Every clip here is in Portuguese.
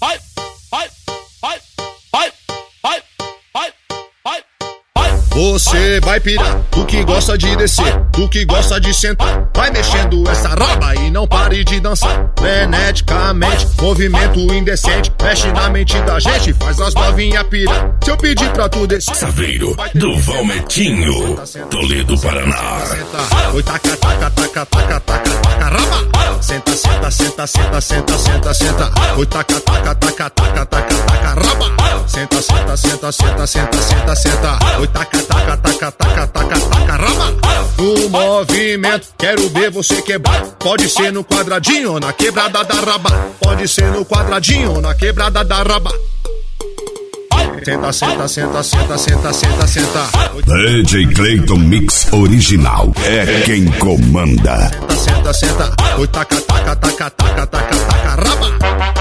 vai, vai, vai, vai, vai, vai, vai, vai. Você vai pirar, tu que gosta de descer, tu que gosta de sentar. Vai mexendo essa raba e não pare de dançar. Freneticamente, movimento indecente. Mexe na mente da gente, faz as novinha pirar. Se eu pedir pra tu descer, Saveiro do Valmetinho, Toledo, Paraná. Oi, taca, taca, taca, taca, taca, taca, raba. Senta, senta, senta, senta, senta, senta, senta. Oi, taca, taca, taca, taca, taca, taca, raba. Senta, senta, senta, senta, senta, senta, senta. Oi, taca, taca, taca, taca, taca, taca, raba. No movimento, quero ver você quebrar. Pode ser no quadradinho ou na quebrada da raba. Pode ser no quadradinho ou na quebrada da raba. Senta, senta, senta, senta, senta, senta, senta. DJ Clayton Mix Original é quem comanda. Senta, senta, senta. Oi, taca, taca, taca, taca, taca, taca, raba.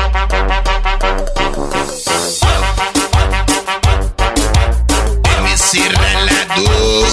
MC Relador,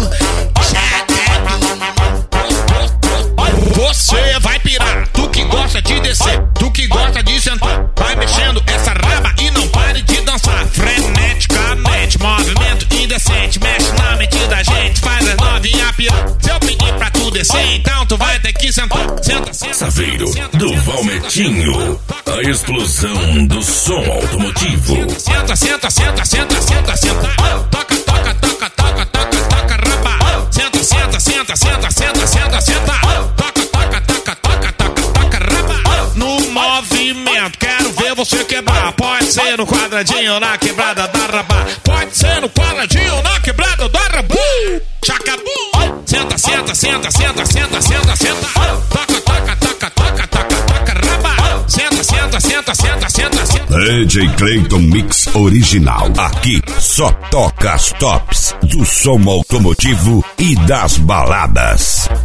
você vai pirar, tu que gosta de descer, tu que gosta de sentar. Vai mexendo essa raba e não pare de dançar. Freneticamente, movimento indecente. Mexe na mente da gente, faz as novinha pirar. Se eu pedir pra tu descer, então tu vai ter que sentar. Senta, senta, Saveiro do Valmetinho, a explosão do som automotivo. senta, senta, senta, senta, senta, senta. Toca, toca, toca, toca, toca, toca, raba. Senta, senta, senta, senta, senta, senta, senta. Toca, toca, toca, toca, toca, toca, raba. No movimento, quero ver você quebrar. Pode ser no quadradinho ou na quebrada da raba. Pode ser no quadradinho ou na quebrada da raba. Chacabu. Senta, senta, senta, senta, senta, senta, senta. Toca, toca, toca, toca, toca, toca, raba. Senta, senta, senta, senta, senta, senta. DJ Clayton Mix Original. Aqui só toca as tops do som automotivo e das baladas.